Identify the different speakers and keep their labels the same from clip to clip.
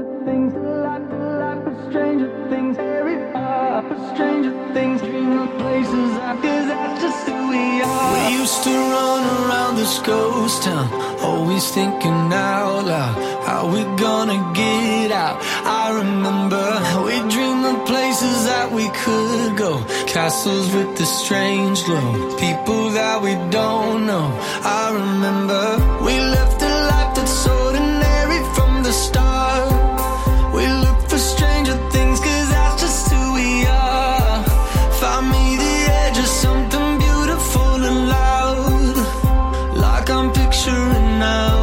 Speaker 1: stranger things, a life of stranger things, very far for stranger things, dream of places cause that's just who we are.
Speaker 2: We used to run around this ghost town, always thinking out loud, how we gonna get out. I remember we dreamed of places that we could go, castles with the strange glow, people that we don't know. I remember we lived a life that's ordinary from the start. We look for stranger things cause that's just who we are. Find me the edge of something beautiful and loud, like I'm picturing now.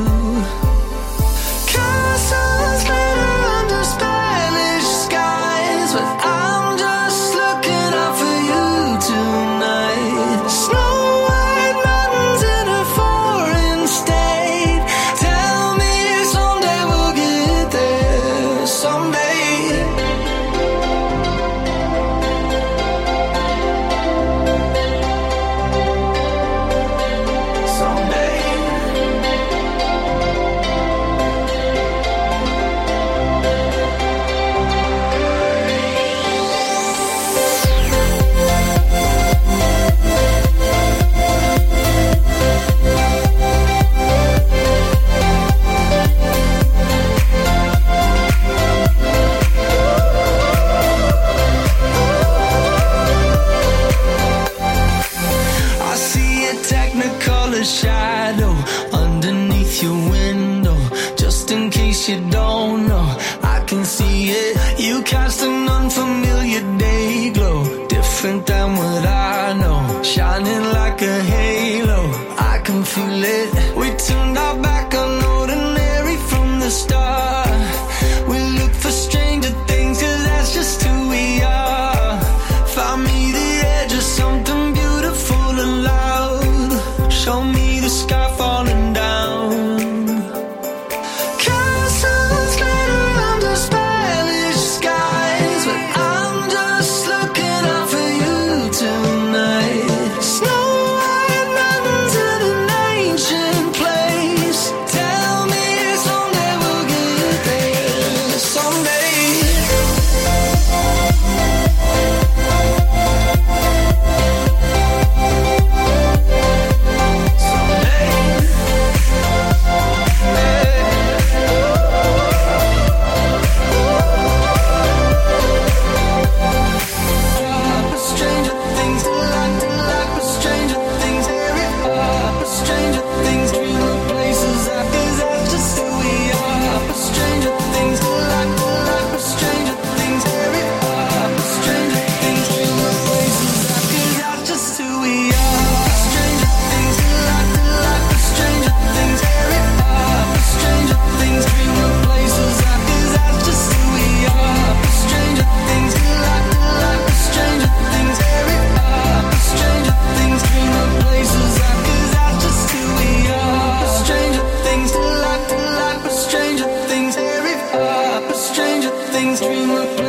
Speaker 2: Castles glitter under Spanish skies, but I'm just looking out for you tonight. Snow white mountains in a foreign state, tell me someday we'll get there, someday. I see a technicolor shadow underneath your window. Just in case you don't know, I can see it. You cast an unfamiliar day glow, different than what I know, shining like a halo. I can feel it. We turned our back on ordinary from the start. We look for stranger things cause that's just who we are. Find me the edge of something beautiful and loud, show me the sky falling down. Castles glitter under Spanish skies, but I'm just looking out for you tonight. Snow white mountains in an ancient place, tell me someday we'll get there, someday. Stranger things, a life of stranger things, very far for stranger things, dream of places cause that's just who we are. For stranger things, a life of stranger things, very far for stranger things, dream of places cause that's just who we are. Stranger things, a life of stranger things, very far for stranger things, dream of places cause that's just who we are. For stranger things, a life of stranger things, very far for stranger things, dream of places cause that's just who we are. For stranger things, a life of stranger things, very far for stranger things, dream of places.